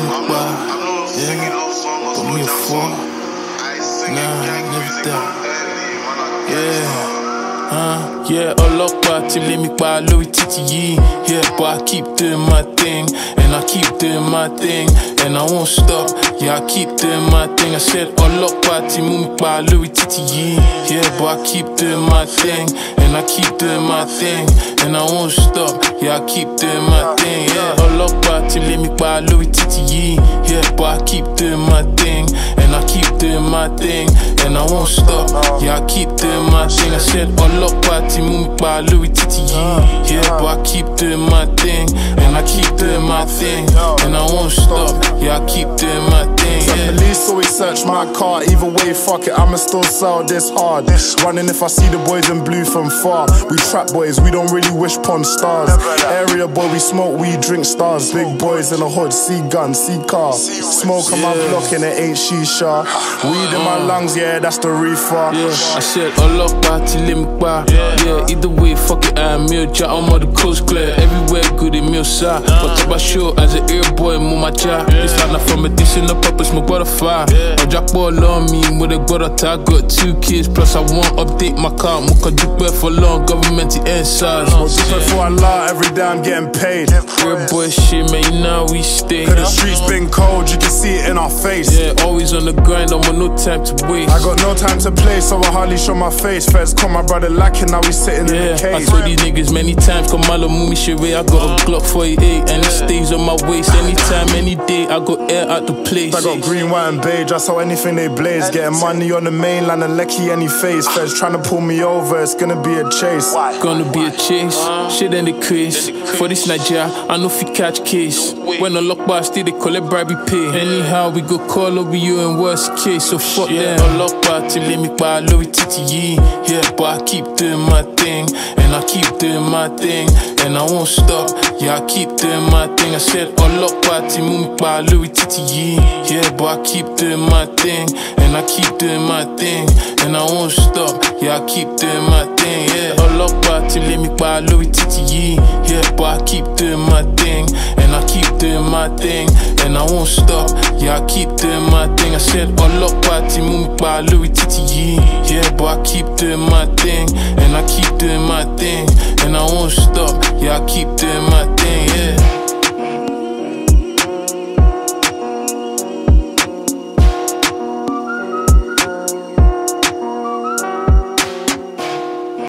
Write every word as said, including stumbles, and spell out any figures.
me by, yeah. Put me a four, nah, never that, yeah. Uh, yeah, ọlọ́pàá ti lé mi pa lórí títì yìí. Yeah, but I keep doing my thing, and I keep doing my thing, and I won't stop. Yeah, I keep doing my thing. I said ọlọ́pàá ti mú mi pa lórí títì yìí. Yeah, but I keep doing my thing, and I keep doing my thing, and I won't stop. Yeah, I keep doing my thing. Yeah, ọlọ́pàá ti lé mi pa lórí títì yìí. Yeah, but I keep doing my thing, and I keep doing my thing, and I won't stop. Yeah, I keep doing my thing. I said ọlọ́pàá ti mú mi pa lórí títì yìí. Yeah, but I keep doing my thing, and I keep doing my thing, and I won't stop. Yeah, I keep doing my thing. Yeah. The police always search my car. Either way, fuck it, I'ma still sell this hard. Running if I see the boys in blue from far. We trap boys, we don't really wish upon stars. Area boy, we smoke, we drink stars. Big boys in the hood, see guns, see car. Smoke on my block and it ain't shisha. Weed in my lungs, yeah, that's the reefer. Yeah, I said ọlọ́pàá ti lé mi pa. Yeah, either way, fuck it, I'm a jar. I'm on the coast clear, everywhere good in meal side. But about show as an air boy, move my job. This line from a decent up, up, it's my butterfly. I drop all on me with a brother. I got two kids, plus I want update my car. Muka dupe for long, government inside. Dupe for Allah, every day I'm getting paid. Air boy shit, man, you know we stay. Cause the streets been cold, you can see it in our face. Yeah, always on the grind, I want no time to waste. I got no time to play, so I hardly show my face. Feds call my brother lacking, now we sitting yeah, in the cage. I told these niggas many times, come malo mumi shiré. I got a Glock forty-eight, and it stays on my waist. Anytime, any day, I got air out the place. I got green, white and beige, I saw anything they blaze. Getting money on the mainland and Lecky any face. Feds trying to pull me over, it's gonna be a chase. Gonna be a chase, shit in the crease. For this Nigeria, I know if you catch case. When I lock by, still they call it bribe pay. Anyhow, we go call over you in worst case, so fuck them. I lock by till they me by Louis Titi yee. Yeah, but I keep doing my thing, and I keep doing my thing, and I won't stop. Yeah, I keep doing my thing. I said, oh lock by till me by Louis Titi yee. Yeah, but I keep doing my thing, and I keep doing my thing, and I won't stop. Yeah, I keep doing my thing. Yeah, oh lock by till me by Louis Titi yee. Yeah, but I keep doing my thing, and I keep doing my thing, and I won't stop. Yeah, I keep doing my thing. I said, oh lock by till me by Louis Titi yee. Yeah, but I keep doing my thing, and I keep doing my thing, and I won't stop. Yeah, I keep doing